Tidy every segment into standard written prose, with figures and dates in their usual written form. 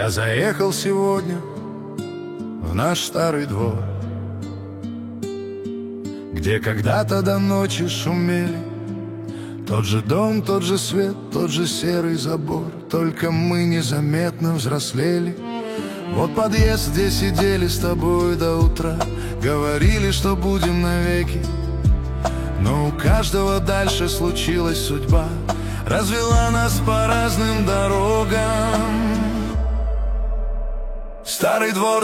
Я заехал сегодня в наш старый двор, где когда-то до ночи шумели тот же дом, тот же свет, тот же серый забор. Только мы незаметно взрослели. Вот подъезд, где сидели с тобой до утра, говорили, что будем навеки. Но у каждого дальше случилась судьба, развела нас по разным дорогам. Старый двор,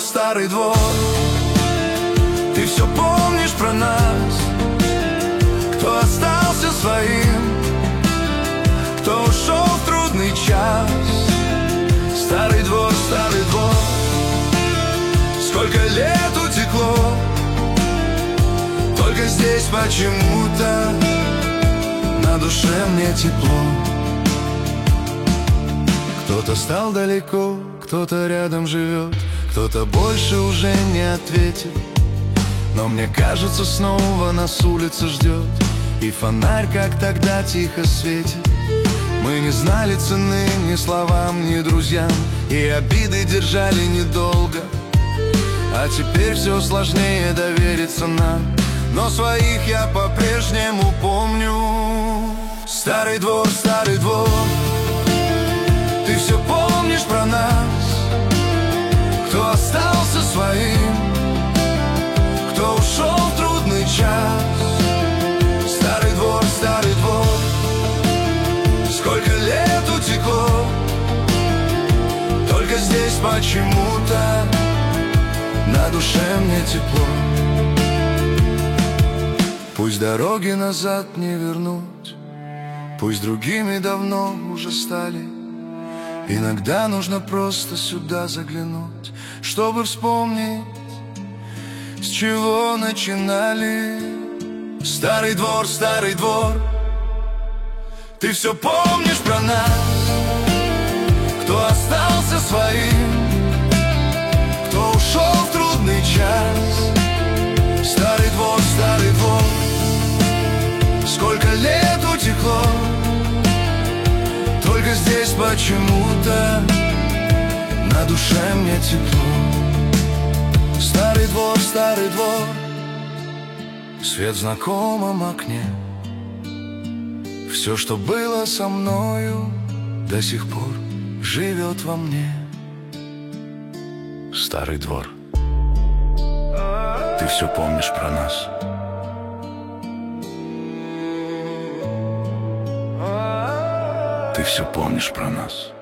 ты все помнишь про нас? Кто остался своим, кто ушел в трудный час? Старый двор, сколько лет утекло, только здесь почему-то на душе мне тепло. Кто-то стал далеко, кто-то рядом живет, кто-то больше уже не ответит. Но мне кажется, снова нас улица ждет, и фонарь, как тогда, тихо светит. Мы не знали цены ни словам, ни друзьям, и обиды держали недолго. А теперь все сложнее довериться нам, но своих я по-прежнему помню. Старый двор, ты все помнишь про нас? Кто остался своим, кто ушел в трудный час? Старый двор, сколько лет утекло, только здесь почему-то на душе мне тепло. Пусть дороги назад не вернуть, пусть другими давно уже стали. Иногда нужно просто сюда заглянуть, чтобы вспомнить, с чего начинали. Старый двор, ты все помнишь про нас? Кто остался своим, кто ушел в трудный час? Старый двор, сколько лет утекло, только здесь почему-то на душе мне тепло. Старый двор, свет в знакомом окне, все, что было со мною, до сих пор живет во мне. Старый двор, ты все помнишь про нас? Ты все помнишь про нас?